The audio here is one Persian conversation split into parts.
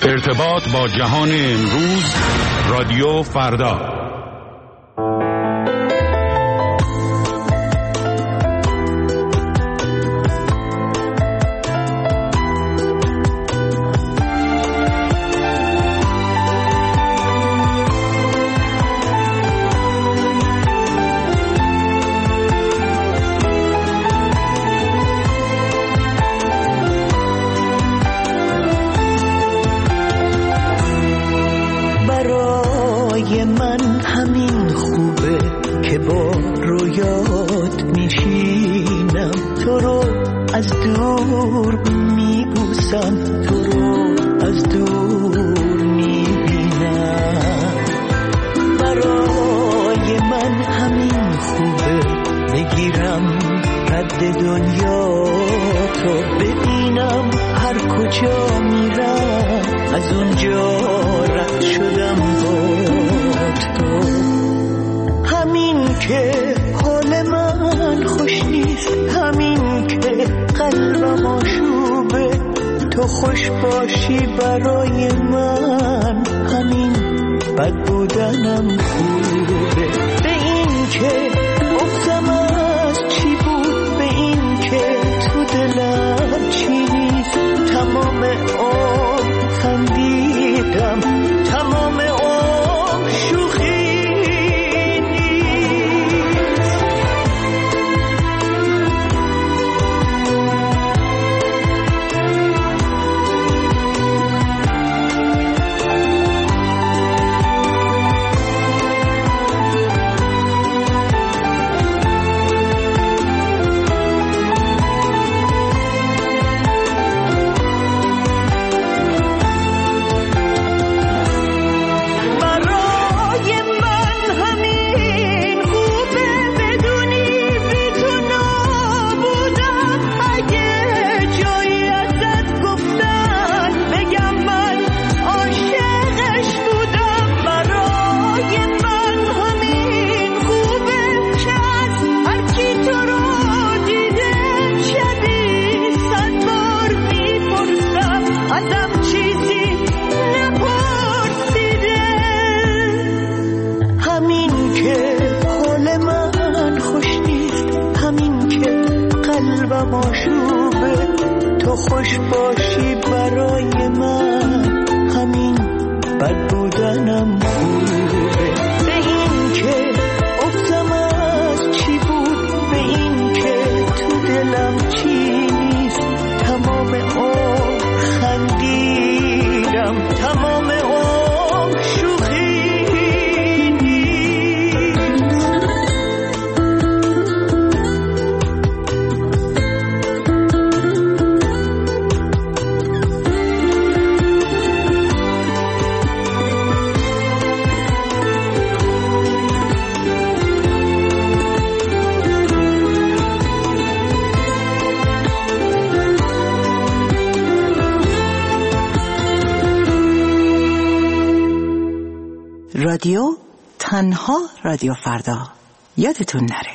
ارتباط با جهان امروز، رادیو فردا. رادیو تنها رادیو فردا، یادتون نره.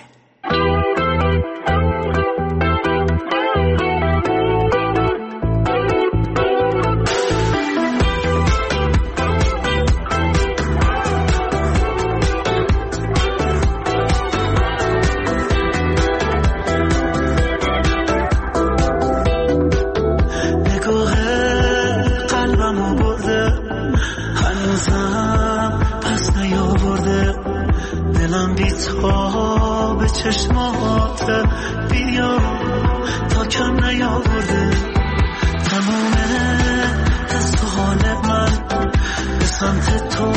چشمات بیا تا کم نیاورده تمام دست و حال من به سمت تو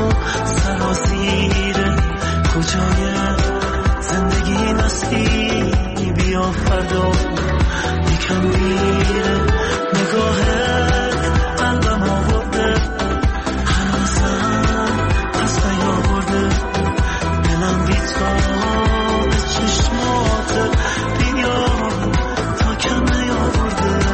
سرازیره کجای زندگی نستی بیا فردا یکم میره نگاهت قلبم آورده هنوزم پس نیاورده دلم بی تو چشمات بیا تا کم نیاورده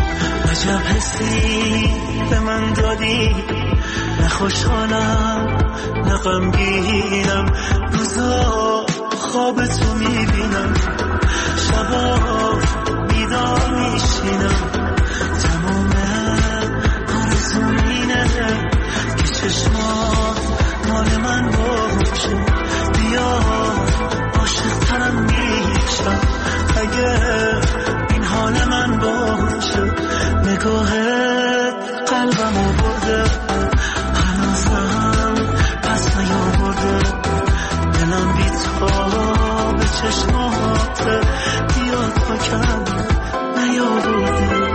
عجب حسی به من دادی نه خوشحالم نه غمگینم، روزا خواب تو میبینم، شبا بیدار میشینم، تمام آرزوم اینه که چشمات مال من باشه، بیا عاشق ترم میشم اگه این حال من باشه، نگاهت قلبمو برده هنوزم پس نیاورده، دلم بی‌تاب چشماته بیا تا کم نیاورده.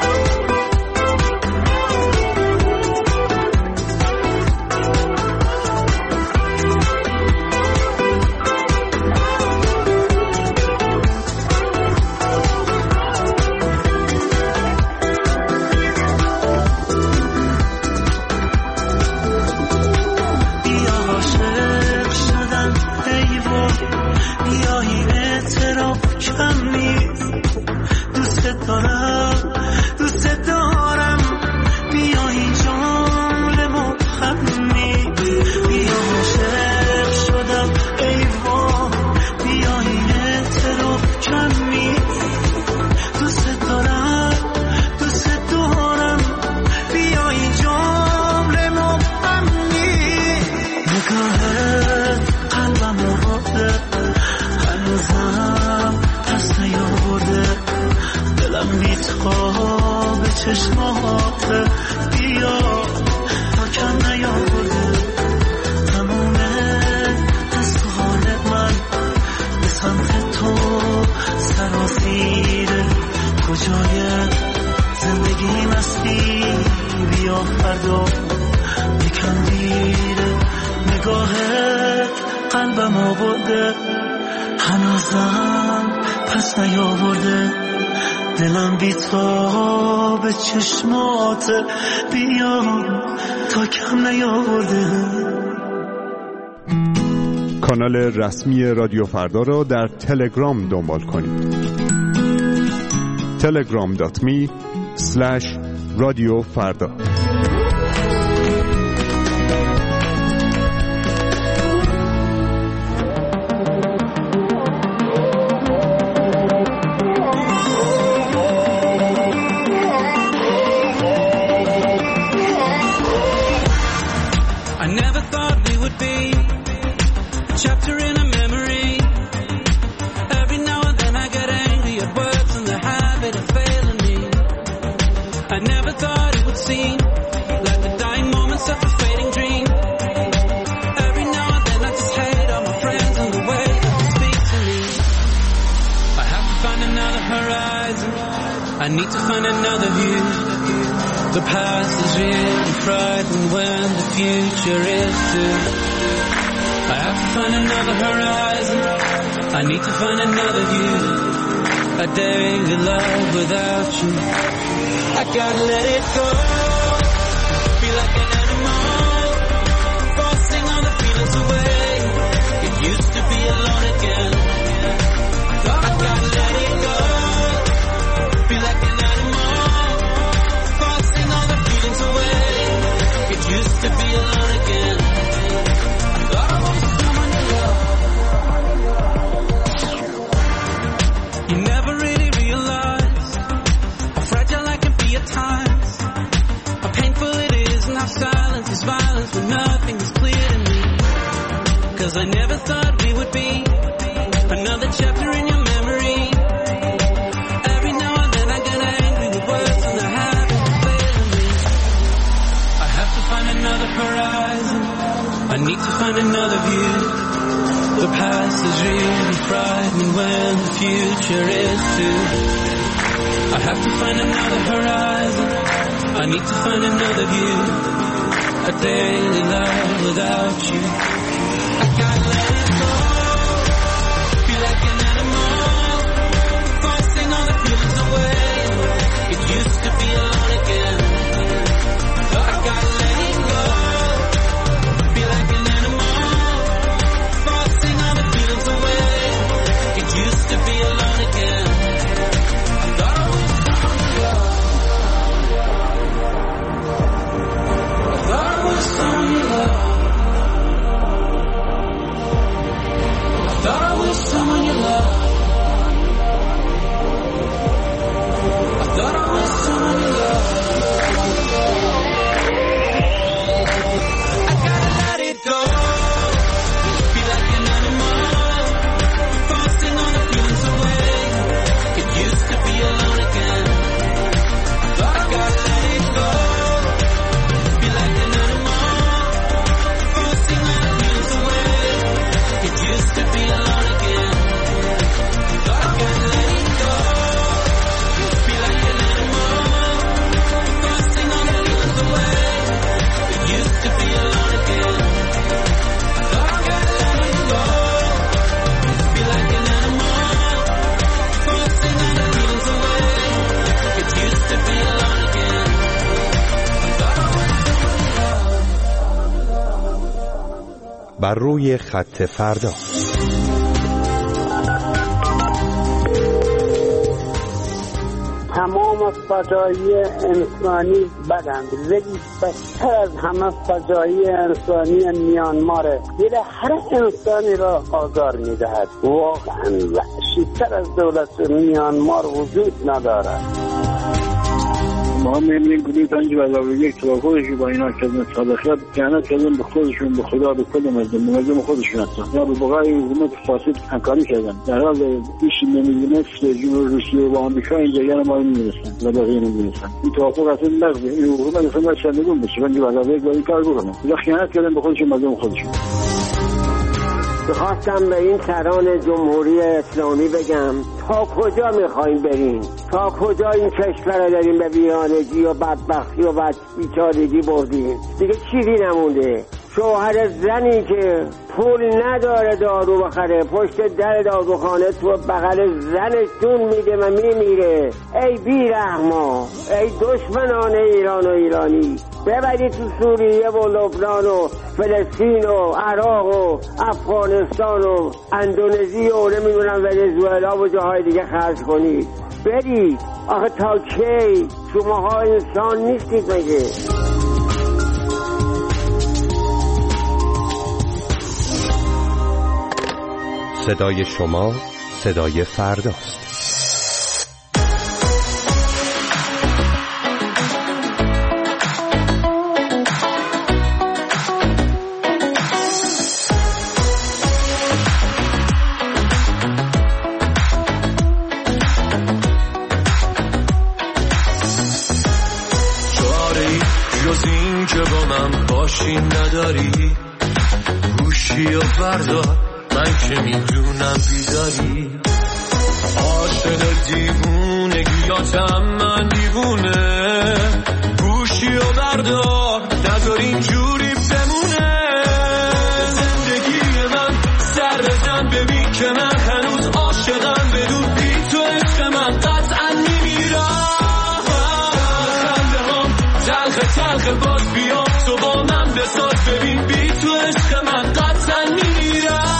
دلم بی‌تاب چشمات بیا تا کم نیاورده. کانال رسمی رادیو فردا را در تلگرام دنبال کنید. telegram.me/radiofarda. I need to find another view. The past is really frightening when the future is too. I have to find another horizon. I need to find another view. A daily love without you. I gotta let it go. Feel like an animal, forcing all the feelings away. It used to be alone again. I gotta let it go. Feel like an animal, forcing all the feelings away. It used to be alone again. I thought I was someone to love. You never really realized how fragile I can be at times, how painful it is and how silence is violence when nothing is clear to me. 'Cause I never thought we would be another chapter in your memory. Another horizon, I need to find another view. The past is really frightening when the future is too. I have to find another horizon, I need to find another view. A daily life without you. I gotta let it go. Feel like an animal, forcing all the feelings away. It used to be alone again. I gotta let it go. Feel like an animal, forcing all the feelings away. It used to be alone again. I thought I was someone to love. I thought I was someone to love. بر روی خط فردا. تمام فجایع انسانی بدند، ولی بدتر از همه فجایع انسانی میانماره. دل هر انسانی را آزار میدهد. واقعا وحشی‌تر از دولت میانمار وجود ندارد. ما می‌بینیم گروه 5+1 توافقی با اینا کردن، صادقیت خیانت کردن به خودشون، به خدا، به کل منظم خودشون هستن. یا به بقای حکومت فاسد همکاری کردن. در حال ایشی نمی‌دونست جمهوری روسیه و آمریکا این جریان ما نمی‌دونستن، و بقیه نمی‌دونستن. این توافق اصلا لغوه. این حکومت اصلا باید سرنگون بشه. 5+1 با این کار بکنه. یا خیانت کردن به خودشون، منظم خودشون. خواستم به این سران جمهوری اسلامی بگم تا کجا میخواین برین؟ تا کجا این کشور دارین به ویرانگی و بدبختی و بیچارگی بردین؟ دیگه چیزی نمونده. شوهر زنی که پول نداره دارو بخره پشت در داروخانه تو بغل زنش جون میده و میمیره. ای بیرحما، ای دشمنان ایران و ایرانی، ببرید تو سوریه و لبنان و فلسطین و عراق و افغانستان و اندونزی و نمیدونم ونزوئلا و جاهای دیگه خرج کنید. برید. آخه تا کی؟ شماها انسان نیستید مگه؟ صدای شما صدای فرداست. چاره‌ای جز این که با من باشی نداری، گوشی و بردار، من که میدونم بیداری. عاشق دیوونگیاتم من دیوونه، گوشی و بردار، نذار اینجوری بمونه. زندگی من سر بزن ببین که من هنوز عاشقم، بدون بی تو عشق من قطعا میمیرم. خنده هم تلخ باز بیام تو با من بساز، ببین بی تو عشق من قطعا میمیرم.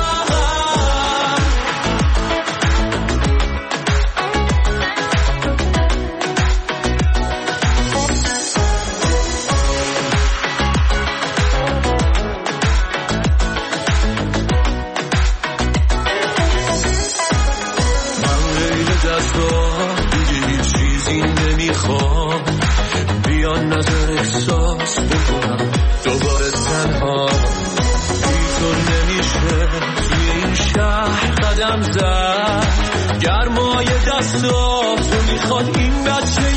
نظر احساس بکنم دوباره تنها، بی تو نمیشه توی این شهر قدم زد. گرمای دستاتو میخواد این بچه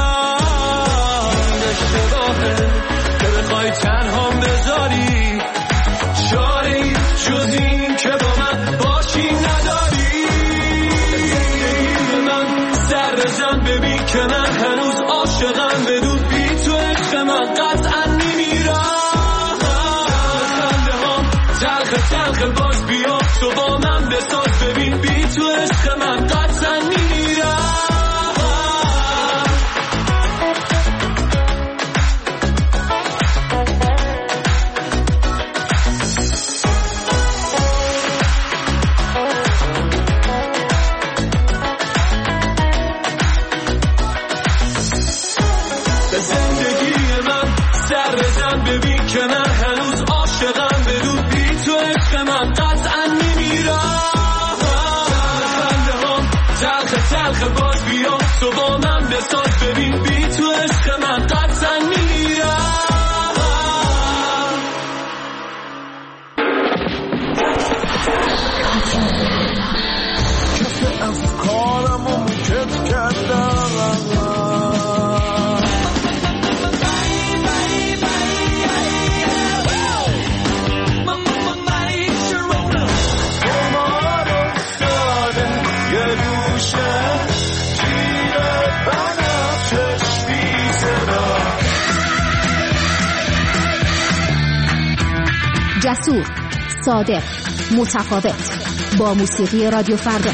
بند، اشتباهه که بخوای تنها بذاری. چاره‌ای جز این که با من باشی نداری. من سر بزن ببین که من هنوز عاشقم، بدون من قطعا میمیرم. خنده هم تلخ باز بیا تو با من بساز، ببین بی تو عشق من قطعا میمیرم. ببین که من هنوز عاشقم، بدون بی تو عشق من قطعا میمیرم. خنده هم تلخ باز بیا تو با من بساز، ببین بی تو عشق من قطعا میمیرم. کف افکارمو میکت کردم، جسور، صادق، متفاوت، با موسیقی رادیو فردا.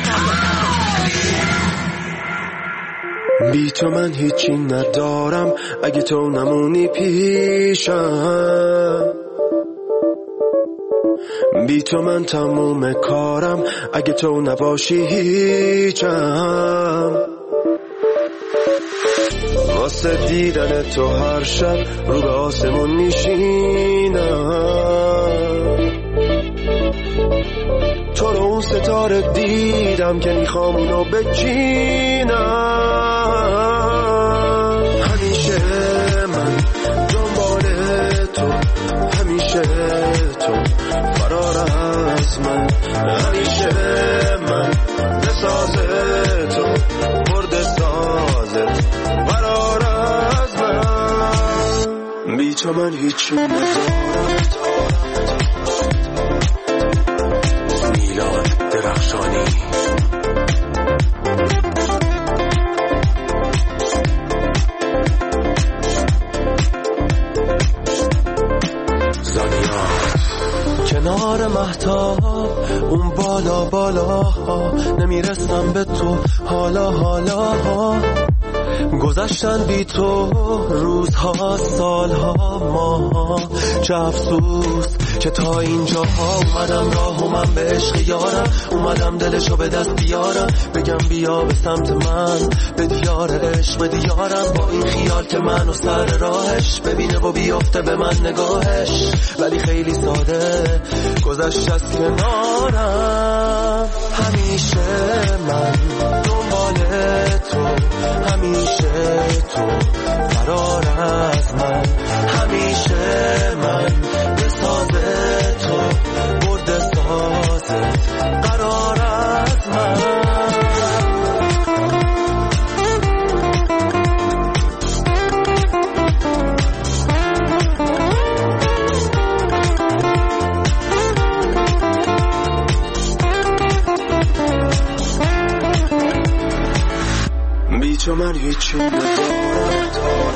بی تو من هیچی ندارم، اگه تو نمونی پیشم بی تو من تموم کارم، اگه تو نباشی هیچم. واسه دیدن تو هر شب رو به آسمون میشینم. تو رو اون ستاره دیدم که میخوام اونو بچینم. همیشه من دنبال تو، همیشه تو فرار از من، همیشه من بساز تو، برد سازت فرار از من. بی تو من هیچی ندارم. میلاد درخشانی. کنار مهتاب اون بالا بالاها، نمیرسم به تو حالا حالا. گذشتن بی تو روزها، سالها، ماها. چه افسوس که تا اینجا ها اومدم راه و من به عشق یارم، اومدم دلشو به دست بیارم، بگم بیا به سمت من، به دیار عشق، به دیارم، با این خیال که منو سر راهش ببینه و بیافته به من نگاهش. ولی خیلی ساده گذشت از کنارم. همیشه من دنبال تو، همیشه تو فرار از من، همیشه من بساز تو، برد سازت قرار از من. بی تو من هیچی ندارم.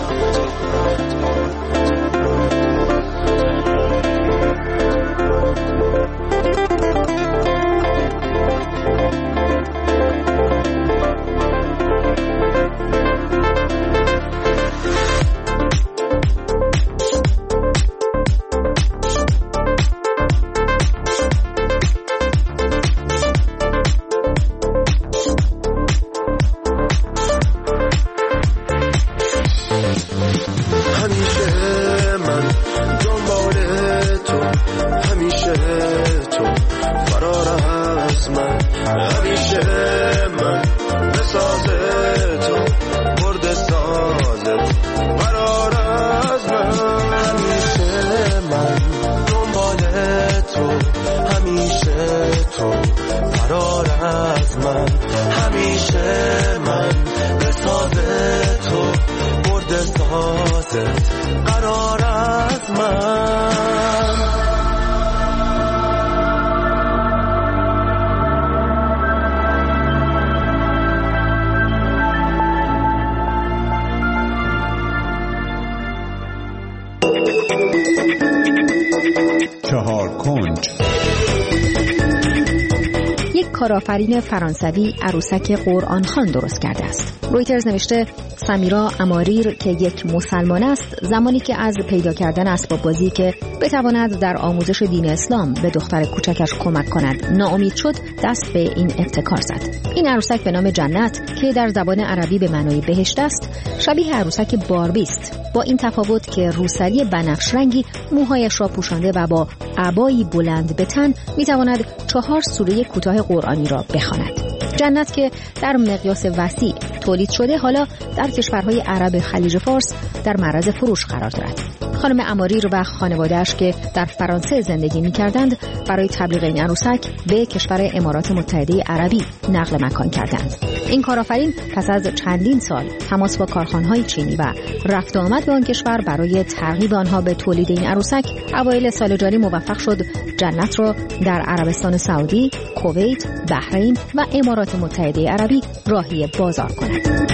کارآفرین فرانسوی عروسک قرآن خوان درست کرده است. رویترز نوشته سمیرا اماریر که یک مسلمان است، زمانی که از پیدا کردن اسباب بازی که بتواند در آموزش دین اسلام به دختر کوچکش کمک کند ناامید شد، دست به این ابتکار زد. این عروسک به نام جنت که در زبان عربی به معنای بهشت است، شبیه عروسک باربی است، با این تفاوت که روسری بنفش رنگی موهایش را پوشانده و با عبایی بلند به تن میتواند 4 سوره کوتاه قرآنی را بخواند. جنت که در مقیاس وسیع تولید شده، حالا در کشورهای عرب خلیج فارس در معرض فروش قرار دارد. خانم اماریر و خانواده‌اش که در فرانسه زندگی می‌کردند، برای تبلیغ این عروسک به کشور امارات متحده عربی نقل مکان کردند. این کارآفرین پس از چندین سال تماس با کارخانه‌های چینی و رفت آمد به آن کشور برای ترغیب آنها به تولید این عروسک، اوایل سال جاری موفق شد جنت را در عربستان سعودی، کویت، بحرین و امارات متحده عربی راهی بازار کند.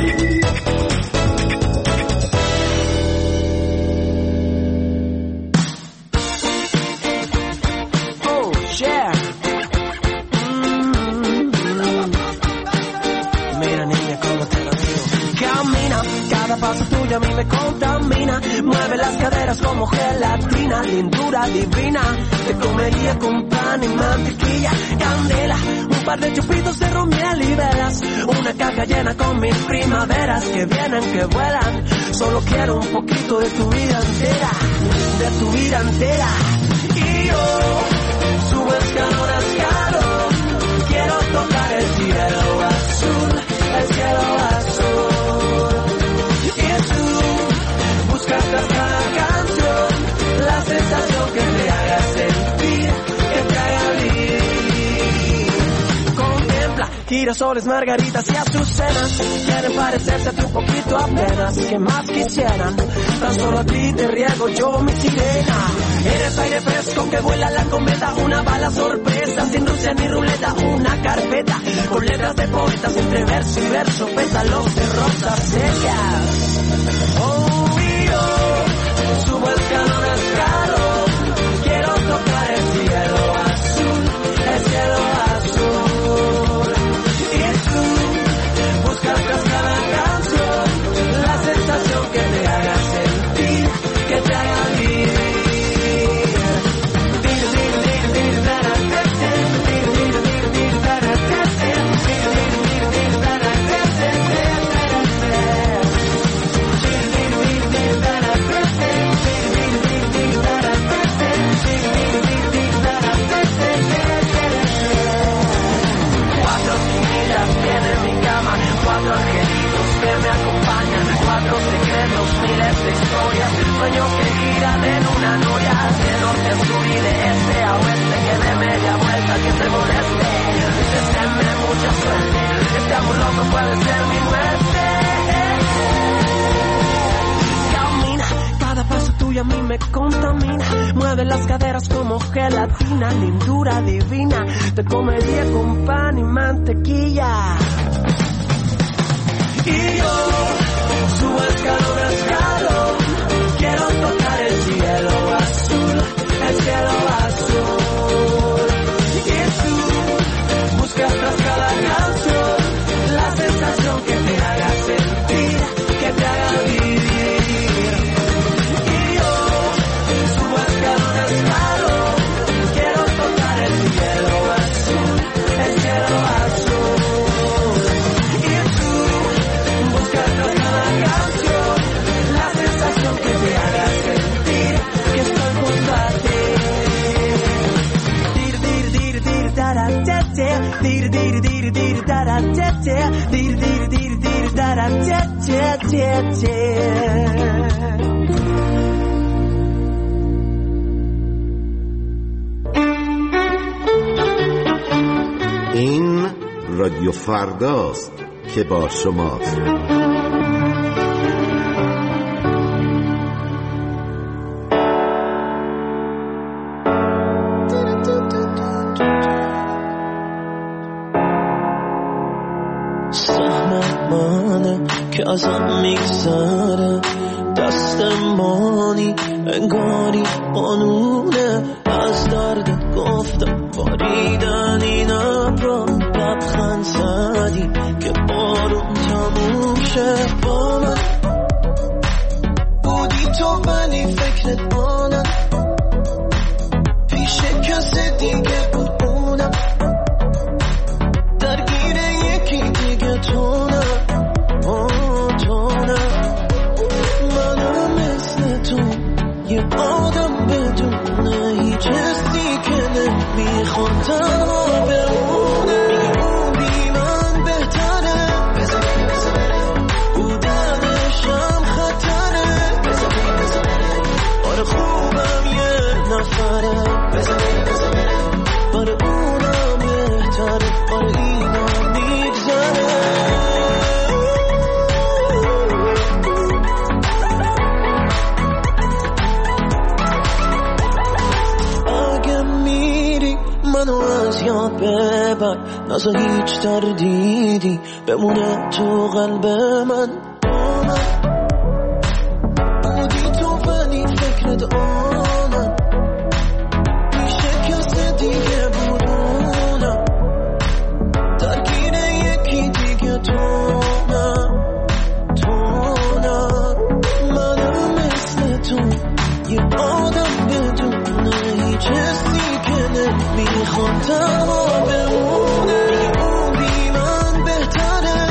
Mueve las caderas como gelatina, lindura divina. Te comería con pan y mantequilla, candela, un par de chupitos de ron, miel y velas, una caja llena con mis primaveras que vienen, que vuelan. Solo quiero un poquito de tu vida entera, de tu vida entera. Y yo subo escalón a escalón, quiero tocar el cielo azul, el cielo azul. Y tú buscas tras cada canción la sensación que te haga sentir, que te haga vivir. Contempla girasoles, margaritas y azucenas, quieren parecerse a ti un poquito apenas. ¿Qué más quisieran? Tan solo a ti te riego yo mi sirena. Eres aire fresco que vuela la cometa, una bala sorpresa, sin Rusia ni ruleta, una carpeta con letras de poetas entre verso y verso, pétalos de rosas secas. Oh, y yo subo escalón a escalón, quiero tocar el cielo azul, el cielo azul. Y tú buscas tras cada canción la sensación que te haga sentir, que te haga vivir. Cuatro angelitos que me acompañan, cuatro secretos, miles de historias, sueños que giran en una noria, de norte a sur y de este a oeste, que de media vuelta que te moleste, deseenme mucha suerte, este amor loco puede ser mi muerte. Camina, cada paso tuyo a mí me contamina, mueve las caderas como gelatina, lindura divina, te comería con pan y mantequilla. Y yo subo escalón a escalón, quiero tocar el cielo azul, el cielo azul. Y tú buscas tras cada canción la sensación que te haga sentir, que te haga vivir. Y yo subo escalón a escalón, quiero tocar el cielo azul, el cielo azul. Que te haga sentir que estoy junto a ti. Dir dir dir dir dara te te, dir dir dir dir dara te te, dir dir dir dir dara te te te te. این رادیو فرداست که با شماست. که ازم میگذره دستمانی انگاری قانونه از درد گفتم باریدن این ابرا لبخند زدی که بارون تموم شه با من بودی تو ولی فکرت مانم پیش کسی دیگه بود اونم درگیر یکی دیگه تو نه یه آدم بدونه هیچ حسی که نمیخواد تنها بمونه میگه اون بی من بهتره بودنشم خطره آره خوبم یه نفره آره اونم بهتره آره اینم میگذره منو از یاد ببر نزا هیچ تردیدی بمونه تو قلب من بودی تو ولی فکرت آنم میشه کسی دیگه بودونم درگیر یکی دیگه تو نه منو مثل تنها بمونه اون بی من بهتره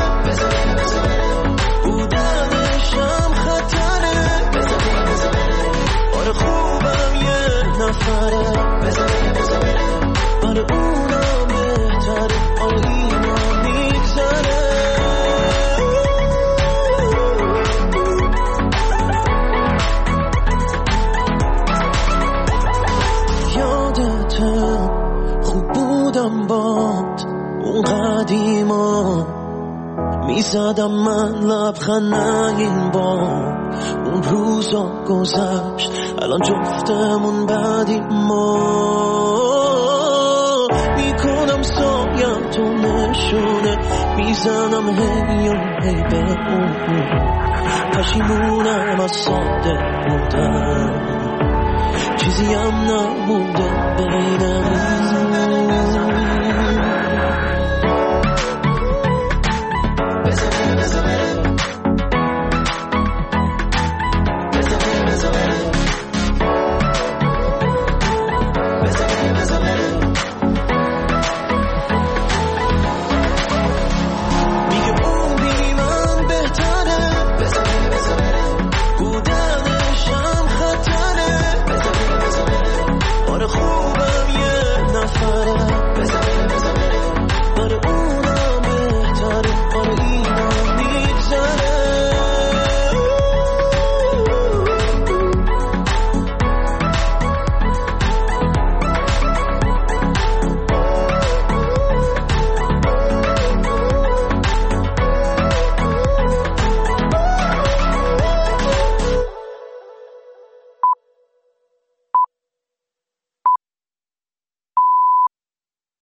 بودنشم خطره آره خوبم یه نفره آره اونم بهتره آره اینا میگذره یادتم خوب بودم باد اون قدیما میزدم من لبخند این بار اون روزا گذشت الان جفتمون بعدی ما میکنم سایم تو نشونه میزنم هی و هی به اون پشیمونم از ساده بودم چیزی هم نمونده بینم